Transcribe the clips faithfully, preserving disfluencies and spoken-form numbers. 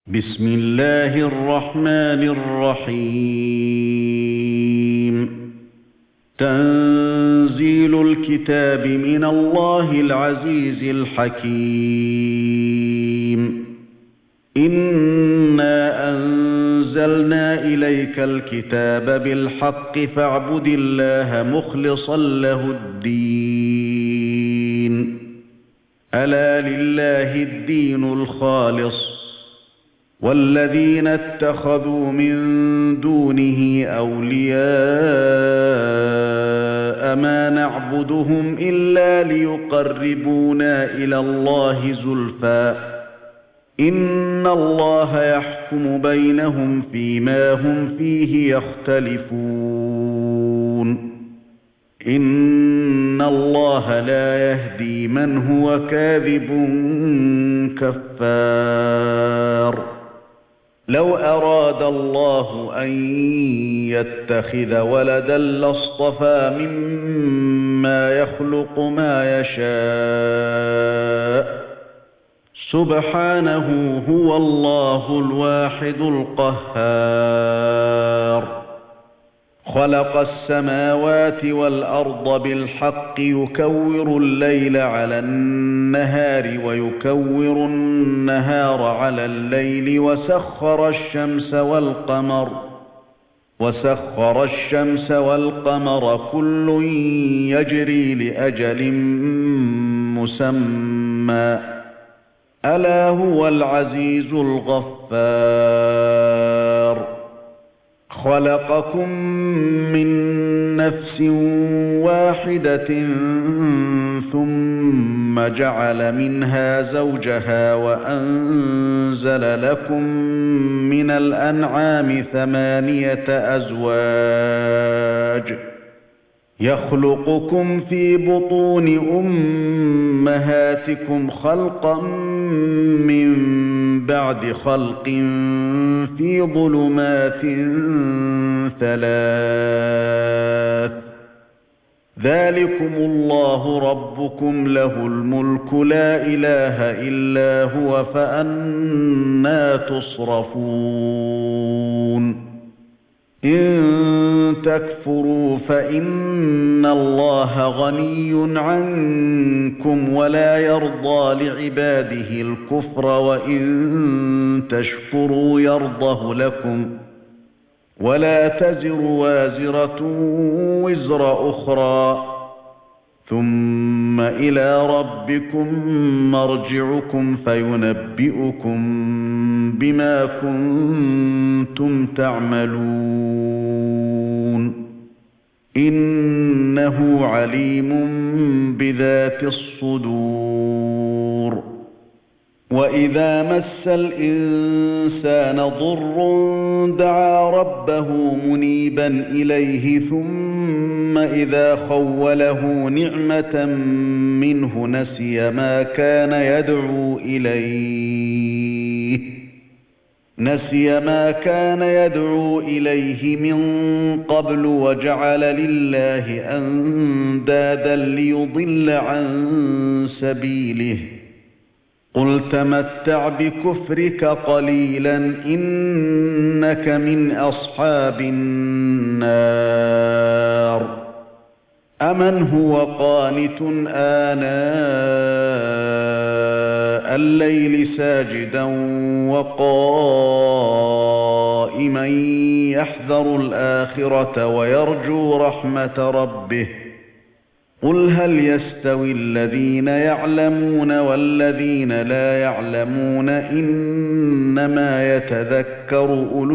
بسم الله الرحمن الرحيم تنزيل الكتاب من الله العزيز الحكيم إنا أنزلنا إليك الكتاب بالحق فاعبد الله مخلصا له الدين ألا لله الدين الخالص والذين اتخذوا من دونه أولياء ما نعبدهم إلا ليقربونا إلى الله زلفى إن الله يحكم بينهم فيما هم فيه يختلفون إن الله لا يهدي من هو كاذب كفار لو أراد الله أن يتخذ ولدا لاصطفى مما يخلق ما يشاء سبحانه هو الله الواحد القهار خلق السماوات والأرض بالحق يكور الليل على النهار ويكور النهار على الليل وسخر الشمس والقمر وسخر الشمس والقمر كل يجري لأجل مسمى ألا هو العزيز الغفار خلقكم من نفس واحدة ثم جعل منها زوجها وأنزل لكم من الأنعام ثمانية أزواج يخلقكم في بطون أمهاتكم خلقا من بعد خلق في ظلمات ثلاث ذلكم الله ربكم له الملك لا إله إلا هو فأنى تصرفون إن تكفروا فإن الله غني عنكم ولا يرضى لعباده الكفر وإن تشكروا يرضه لكم ولا تزر وازرة وزر أخرى ثم إلى ربكم مرجعكم فينبئكم بما كنتم تعملون إنه عليم بذات الصدور وإذا مس الإنسان ضر دعا ربه منيبا إليه ثم إذا خوله نعمة منه نسي ما كان يدعو إليه نسي ما كان يدعو إليه من قبل وجعل لله أندادا ليضل عن سبيله قل تمتع بكفرك قليلا إنك من أصحاب النار أمن هو قانت آناء الليل ساجدا وقائما يحذر الآخرة ويرجو رحمة ربه قل هل يستوي الذين يعلمون والذين لا يعلمون إنما يتذكر أولو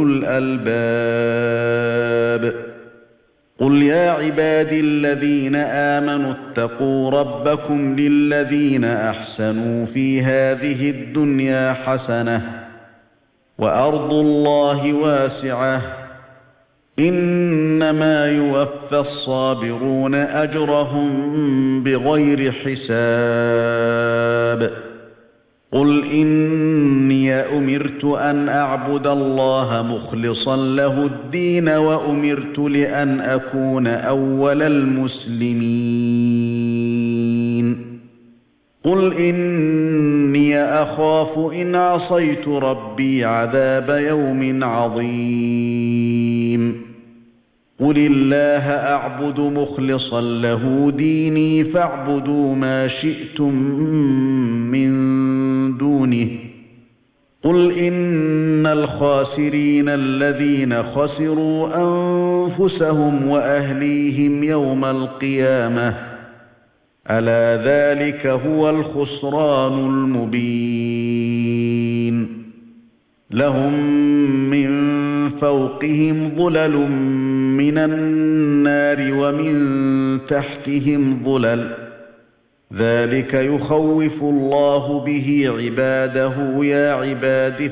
الألباب قل يا عبادي الذين آمنوا اتقوا ربكم للذين أحسنوا في هذه الدنيا حسنة وأرض الله واسعة إنما يوفى الصابرون أجرهم بغير حساب قل إني أمرت أن أعبد الله مخلصا له الدين وأمرت لأن أكون أول المسلمين قُلْ إِنِّي أَخَافُ إِنْ عَصَيْتُ رَبِّي عَذَابَ يَوْمٍ عَظِيمٍ قُلِ اللَّهَ أَعْبُدُ مُخْلِصًا لَهُ دِينِي فَاعْبُدُوا مَا شِئْتُم مِّن دُونِهِ قُلْ إِنَّ الْخَاسِرِينَ الَّذِينَ خَسِرُوا أَنفُسَهُمْ وَأَهْلِيهِمْ يَوْمَ الْقِيَامَةِ أَلَا ذَلِكَ هُوَ الْخُسْرَانُ الْمُبِينُ لَهُم مِّن فَوْقِهِمْ ظُلَلٌ مِّنَ النَّارِ وَمِن تَحْتِهِمْ ظُلَلٌ ذَلِكَ يُخَوِّفُ اللَّهُ بِهِ عِبَادَهُ يَا عِبَادِ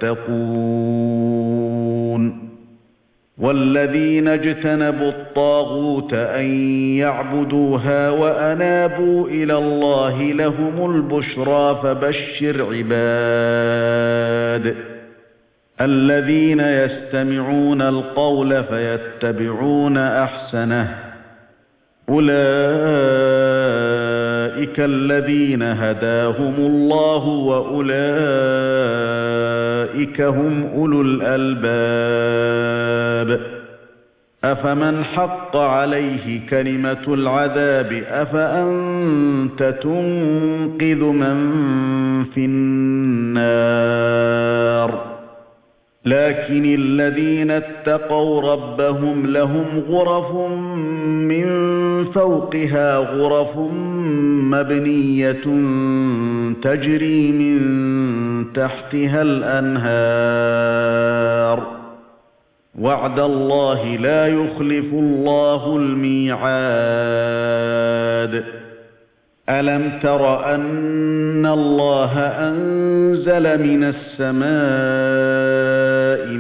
فَاتَّقُونِ وَالَّذِينَ اجْتَنَبُوا الطَّاغُوتَ أَن يَعْبُدُوهَا وَأَنَابُوا إِلَى اللَّهِ لَهُمُ الْبُشْرَى فَبَشِّرْ عِبَادِ الَّذِينَ يَسْتَمِعُونَ الْقَوْلَ فَيَتَّبِعُونَ أَحْسَنَهُ أُولَئِكَ الَّذِينَ هَدَاهُمُ اللَّهُ وَأُولَئِكَ هُمْ أُولُو الْأَلْبَابِ أَفَمَنْ حَقَّ عَلَيْهِ كَلِمَةُ الْعَذَابِ أَفَأَنْتَ تُنقِذُ مَنْ فِي النَّارِ لكن الذين اتقوا ربهم لهم غرف من فوقها غرف مبنية تجري من تحتها الأنهار وعد الله لا يخلف الله الميعاد ألم تر أن الله أنزل من السماء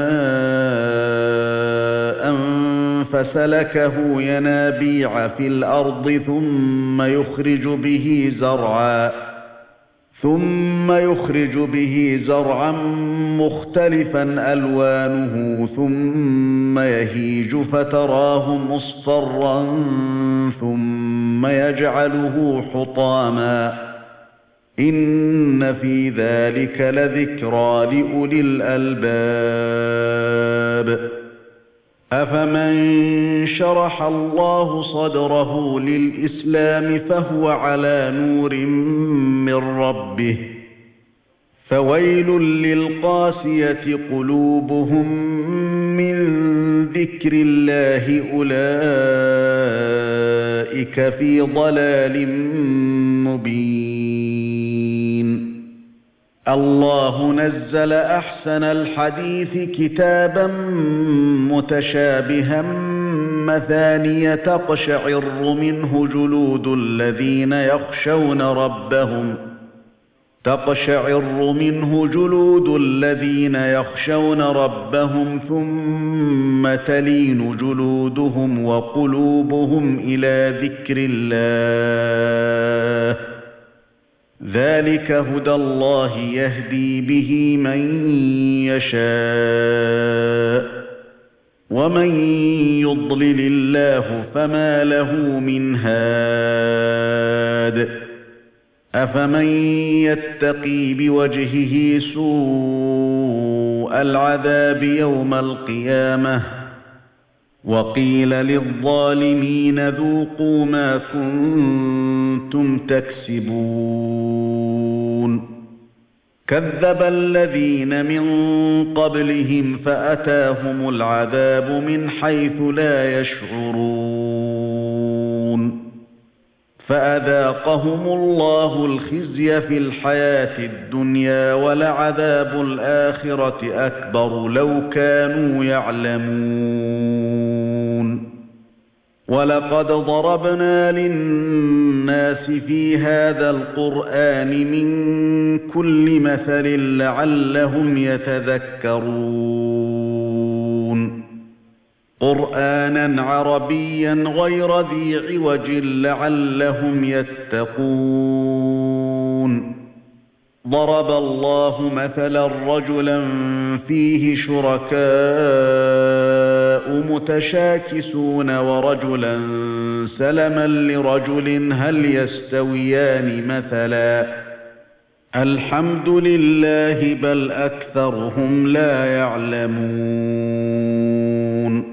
ماء فسلكه ينابيع في الأرض ثم يخرج به زرعا ثم يخرج به زرعا مختلفا ألوانه ثم يهيج فتراه مصفرا ثم يجعله حطاما إن في ذلك لذكرى لأولي الألباب أفمن شرح الله صدره للإسلام فهو على نور من ربه فويل للقاسية قلوبهم من ذكر الله أولئك في ضلال مبين الله نزل أحسن الحديث كتابا متشابها مثانية تقشعر منه جلود الذين يخشون ربهم تقشعر منه جلود الذين يخشون ربهم ثم تلين جلودهم وقلوبهم إلى ذكر الله ذلك هدى الله يهدي به من يشاء ومن يضلل الله فما له من هاد أفمن يتقي بوجهه سوء العذاب يوم القيامة وقيل للظالمين ذوقوا ما كنتم تكسبون كذب الذين من قبلهم فأتاهم العذاب من حيث لا يشعرون فأذاقهم الله الخزي في الحياة الدنيا ولعذاب الآخرة أكبر لو كانوا يعلمون ولقد ضربنا للناس في هذا القرآن من كل مثل لعلهم يتذكرون قرآنا عربيا غير ذي عوج لعلهم يتقون ضرب الله مثلا رجلا فيه شركاء متشاكسون ورجلا سلما لرجل هل يستويان مثلا الحمد لله بل أكثرهم لا يعلمون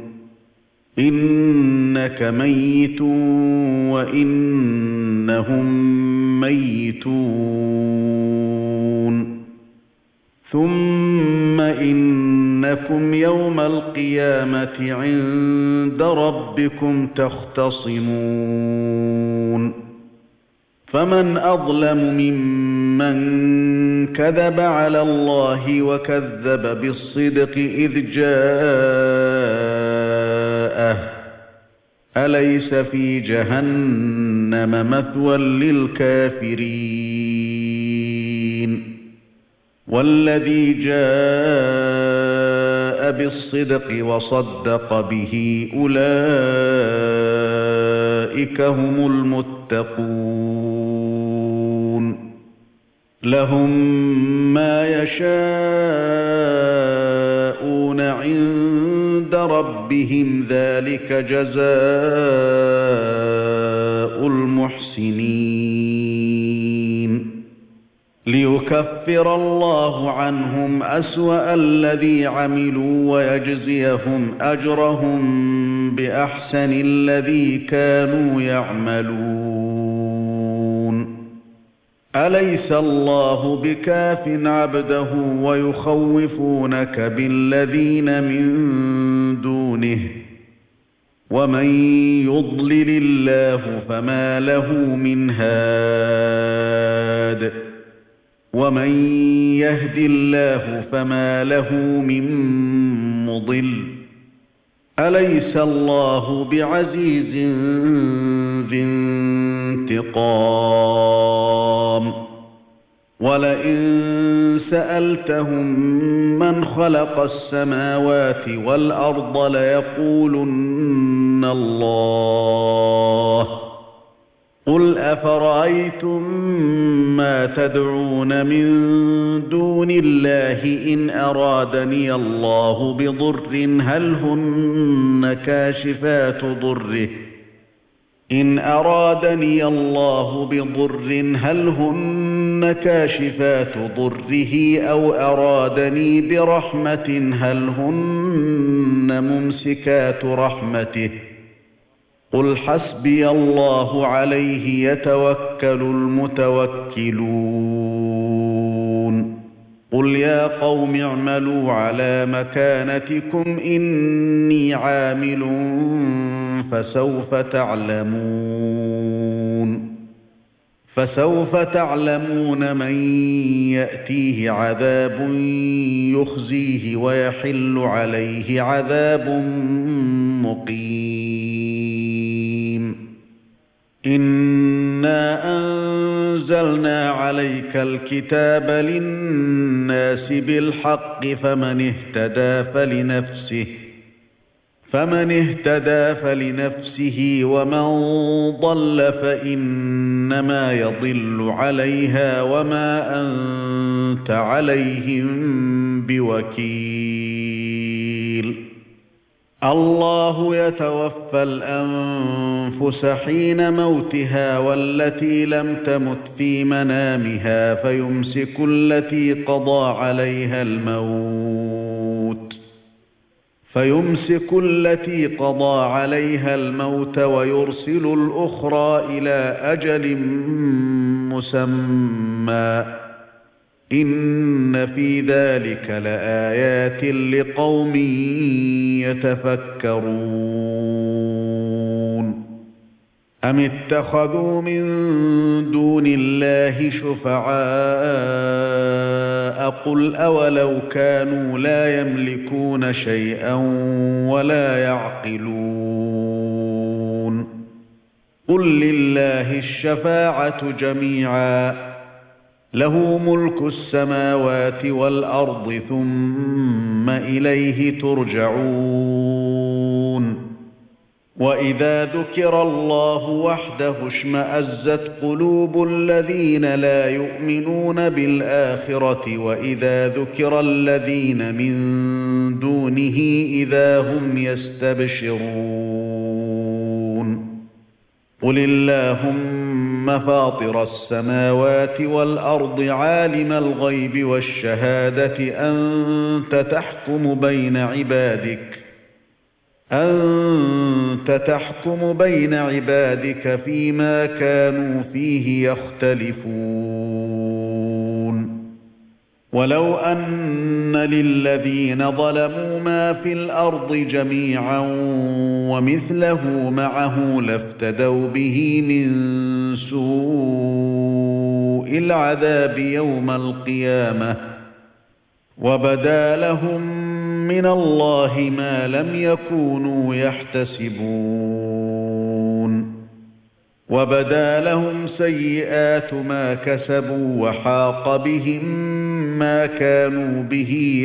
إنك ميت وإنهم ميتون ثم إنكم يوم القيامة عند ربكم تختصمون فمن أظلم ممن كذب على الله وكذب بالصدق إذ جاءه أليس في جهنم مثوى للكافرين والذي جاء بالصدق وصدق به أولئك هم المتقون لهم ما يشاءون عند ربهم ذلك جزاء المحسنين ليكفر الله عنهم أسوأ الذي عملوا ويجزيهم أجرهم بأحسن الذي كانوا يعملون أليس الله بكاف عبده ويخوفونك بالذين من دونه ومن يضلل الله فما له من هاد ومن يهد الله فما له من مضل أليس الله بعزيز ذي انتقام ولئن سألتهم من خلق السماوات والأرض ليقولن الله قل أفرأيتم ما تدعون من دون الله إن أرادني الله بضر هل هن كاشفات ضره إن أرادني الله بضر هل هن كاشفات ضره أو أرادني برحمة هل هن ممسكات رحمته قل حسبي الله عليه يتوكل المتوكلون قل يا قوم اعملوا على مكانتكم إني عامل فسوف تعلمون فسوف تعلمون من يأتيه عذاب يخزيه ويحل عليه عذاب مقيم إنا أنزلنا عليك الكتاب للناس بالحق فمن اهتدى فلنفسه فمن اهتدى فلنفسه ومن ضل فإنما يضل عليها وما أنت عليهم بوكيل الله يتوفى الأنفس حين موتها والتي لم تمت في منامها فيمسك التي قضى عليها الموت فيمسك التي قضى عليها الموت ويرسل الأخرى إلى أجل مسمى إن في ذلك لآيات لقوم يتفكرون أم اتخذوا من دون الله شفعاء قل أولو كانوا لا يملكون شيئا ولا يعقلون قل لله الشفاعة جميعا له ملك السماوات والأرض ثم إليه ترجعون وَإِذَا ذُكِرَ اللَّهُ وَحْدَهُ اشْمَأَزَّتْ قُلُوبُ الَّذِينَ لَا يُؤْمِنُونَ بِالْآخِرَةِ وَإِذَا ذُكِرَ الَّذِينَ مِن دُونِهِ إِذَا هُمْ يَسْتَبْشِرُونَ قُلِ اللَّهُمَّ فَاطِرَ السَّمَاوَاتِ وَالْأَرْضِ عَالِمَ الْغَيْبِ وَالشَّهَادَةِ أَنْتَ تَحْكُمُ بَيْنَ عِبَادِكَ أَنْتَ تَحْكُمُ بَيْنَ عِبَادِكَ فِيمَا كَانُوا فِيهِ يَخْتَلِفُونَ وَلَوْ أَنَّ لِلَّذِينَ ظَلَمُوا مَا فِي الْأَرْضِ جَمِيعًا وَمِثْلَهُ مَعَهُ لَافْتَدَوْا بِهِ مِنْ سُوءِ الْعَذَابِ يَوْمَ الْقِيَامَةِ وَبَدَا لَهُم مِنَ اللَّهِ مَا لَمْ يَكُونُوا يَحْتَسِبُونَ وَبَدَا لَهُمْ سَيِّئَاتُ مَا كَسَبُوا وَحَاقَ بِهِمْ مَا كَانُوا بِهِ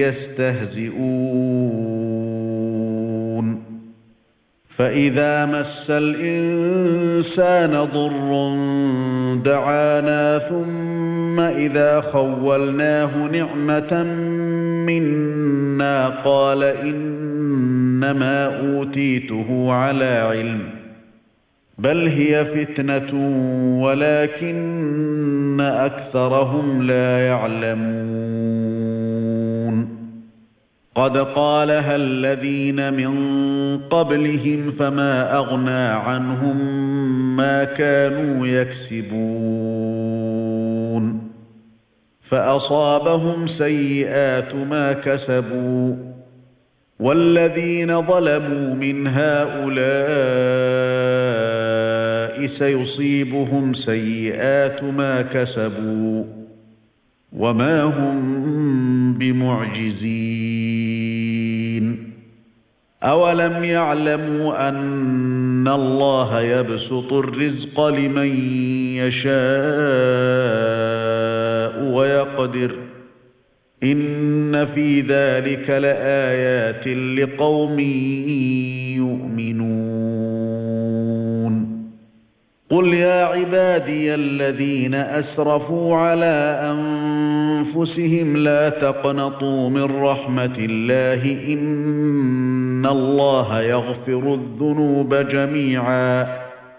يَسْتَهْزِئُونَ فَإِذَا مَسَّ الْإِنسَانَ ضُرٌّ دَعَانَا ثُمَّ إِذَا خَوَّلْنَاهُ نِعْمَةً مِنَّا قَالَ إِنَّمَا أُوتِيتُهُ عَلَى عِلْمٍ بَلْ هِيَ فِتْنَةٌ وَلَكِنَّ أَكْثَرَهُمْ لَا يَعْلَمُونَ قَدْ قَالَهَا الَّذِينَ مِن قَبْلِهِمْ فَمَا أَغْنَى عَنْهُمْ مَا كَانُوا يَكْسِبُونَ فَأَصَابَهُمْ سَيِّئَاتُ مَا كَسَبُوا وَالَّذِينَ ظَلَمُوا مِنْ هَؤُلَاءِ سَيُصِيبُهُمْ سَيِّئَاتُ مَا كَسَبُوا وَمَا هُمْ بِمُعْجِزِينَ أَوَلَمْ يَعْلَمُوا أَنَّ اللَّهَ يَبْسُطُ الرِّزْقَ لِمَن يَشَاءُ وَيَقْدِرُ إِنَّ فِي ذَلِكَ لَآيَاتٍ لِقَوْمٍ يُؤْمِنُونَ قُلْ يَا عِبَادِيَ الَّذِينَ أَسْرَفُوا عَلَى أَنفُسِهِمْ لَا تَقْنَطُوا مِنْ رَحْمَةِ اللَّهِ إِنَّ اللَّهَ يَغْفِرُ الذُّنُوبَ جَمِيعًا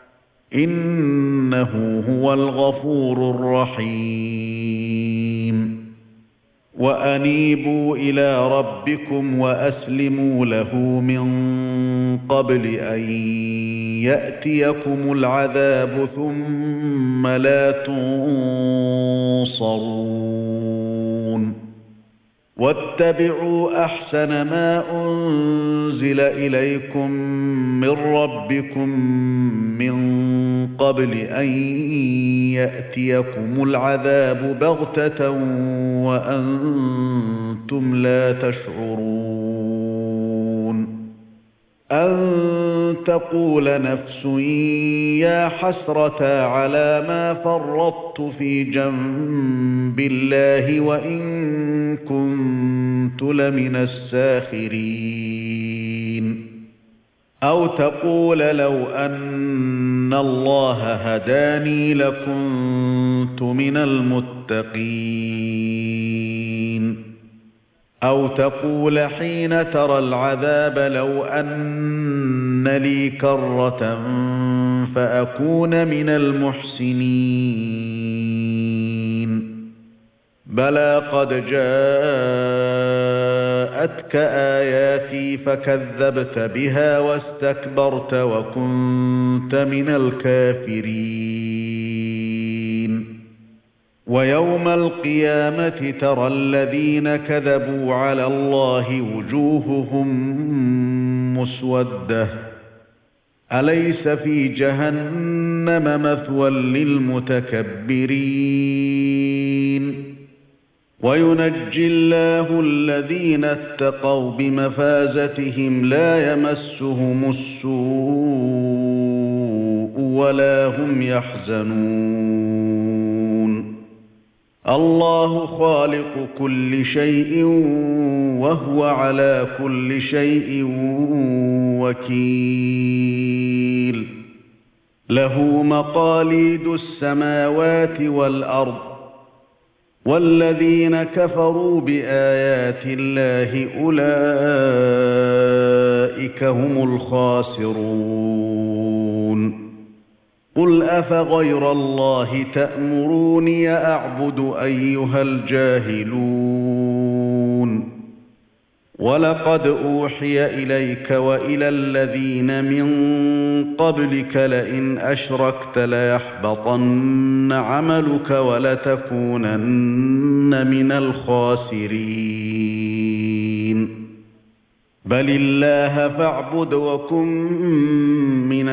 إِنَّهُ هُوَ الْغَفُورُ الرَّحِيمُ وَأَنِيبُوا إِلَى رَبِّكُمْ وَأَسْلِمُوا لَهُ مِنْ قَبْلِ أَنْ يَأْتِيَكُمُ الْعَذَابُ ثُمَّ لَا تُنصَرُونَ وَاتَّبِعُوا أَحْسَنَ مَا أُنْزِلَ إِلَيْكُمْ مِنْ رَبِّكُمْ مِنْ قَبْلِ أَنْ يَأْتِيَكُمُ الْعَذَابُ بَغْتَةً وَأَنْتُمْ لَا تَشْعُرُونَ أَن تَقُولَ نَفْسٌ يَا حَسْرَتَا عَلَى مَا فَرَّطتُ فِي جَنبِ اللَّهِ وَإِن كُنتُ لَمِنَ السَّاخِرِينَ أَوْ تَقُولَ لَوْ أَنَّ اللَّهَ هَدَانِي لَكُنتُ مِنَ الْمُتَّقِينَ أَوْ تَقُولَ حِينَ تَرَى الْعَذَابَ لَوْ أَنَّ لِي كَرَّةً فَأَكُونَ مِنَ الْمُحْسِنِينَ بَلَى قَدْ جَاءَتْكَ آيَاتِي فَكَذَّبْتَ بِهَا وَاسْتَكْبَرْتَ وَكُنْتَ مِنَ الْكَافِرِينَ وَيَوْمَ الْقِيَامَةِ تَرَى الَّذِينَ كَذَبُوا عَلَى اللَّهِ وُجُوهُهُمْ مُسْوَدَّةٌ أَلَيْسَ فِي جَهَنَّمَ مَثْوًى لِلْمُتَكَبِّرِينَ وَيُنَجِّي اللَّهُ الَّذِينَ اتَّقَوْا بِمَفَازَتِهِمْ لَا يَمَسُّهُمُ السُّوءُ وَلَا هُمْ يَحْزَنُونَ اللَّهُ خَالِقُ كُلِّ شَيْءٍ وهو على كل شيء وكيل له مقاليد السماوات والأرض والذين كفروا بآيات الله أولئك هم الخاسرون قل أفغير الله تأمروني أعبد أيها الجاهلون ولقد أوحي إليك وإلى الذين من قبلك لئن أشركت ليحبطن عملك ولتكونن من الخاسرين بل الله فاعبد وكن من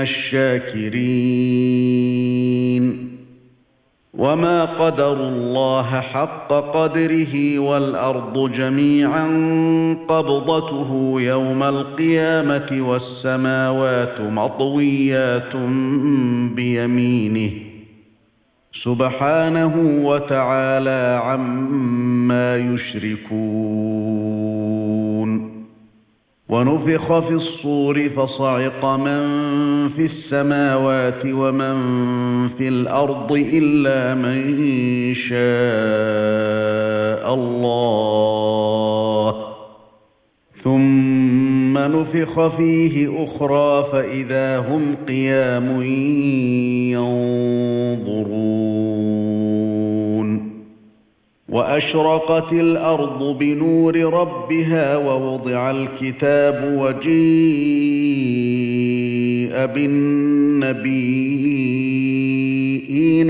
الشاكرين وما قدروا الله حق قدره والأرض جميعا قبضته يوم القيامة والسماوات مطويات بيمينه سبحانه وتعالى عما يشركون ونفخ في الصور فصعق من في السماوات ومن في الأرض إلا من شاء الله ثم نفخ فيه أخرى فإذا هم قيام ينظرون وأشرقت الأرض بنور ربها ووضع الكتاب وجيء بالنبيين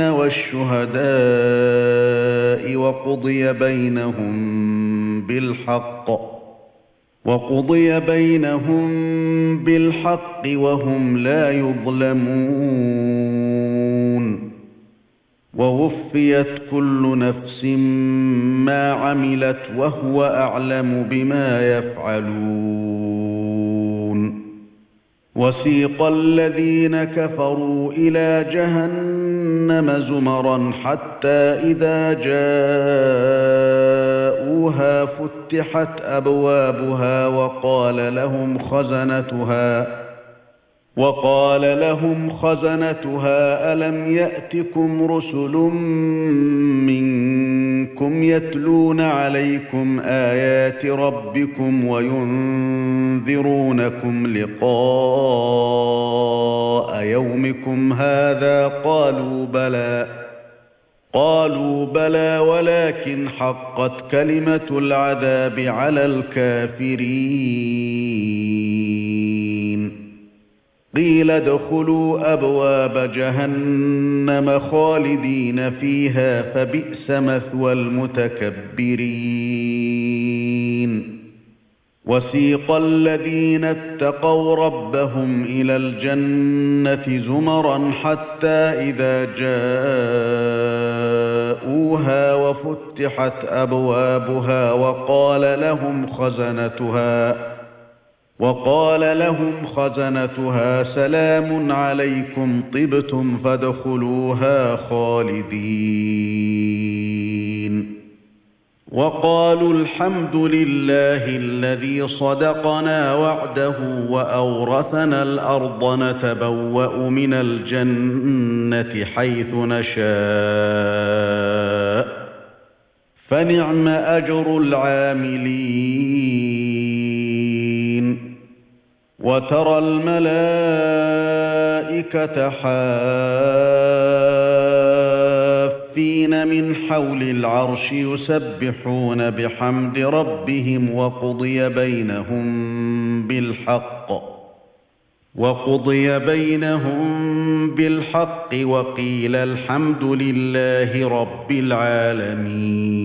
والشهداء وقضي بينهم بالحق وقضي بينهم بالحق وهم لا يظلمون ووفيت كل نفس ما عملت وهو أعلم بما يفعلون وسيق الذين كفروا إلى جهنم زمرا حتى إذا جاءوها فتحت أبوابها وقال لهم خزنتها وقال لهم خزنتها ألم يأتكم رسل منكم يتلون عليكم آيات ربكم وينذرونكم لقاء يومكم هذا قالوا بلى قالوا بلى ولكن حقت كلمة العذاب على الكافرين قيل ادخلوا أبواب جهنم خالدين فيها فبئس مثوى المتكبرين وسيق الذين اتقوا ربهم إلى الجنة زمرا حتى إذا جاءوها وفتحت أبوابها وقال لهم خزنتها وقال لهم خزنتها سلام عليكم طبتم فادخلوها خالدين وقالوا الحمد لله الذي صدقنا وعده وأورثنا الأرض نتبوأ من الجنة حيث نشاء فنعم أجر العاملين وترى الملائكة حافين من حول العرش يسبحون بحمد ربهم وقضي بينهم بالحق وقضي بينهم بالحق وقيل الحمد لله رب العالمين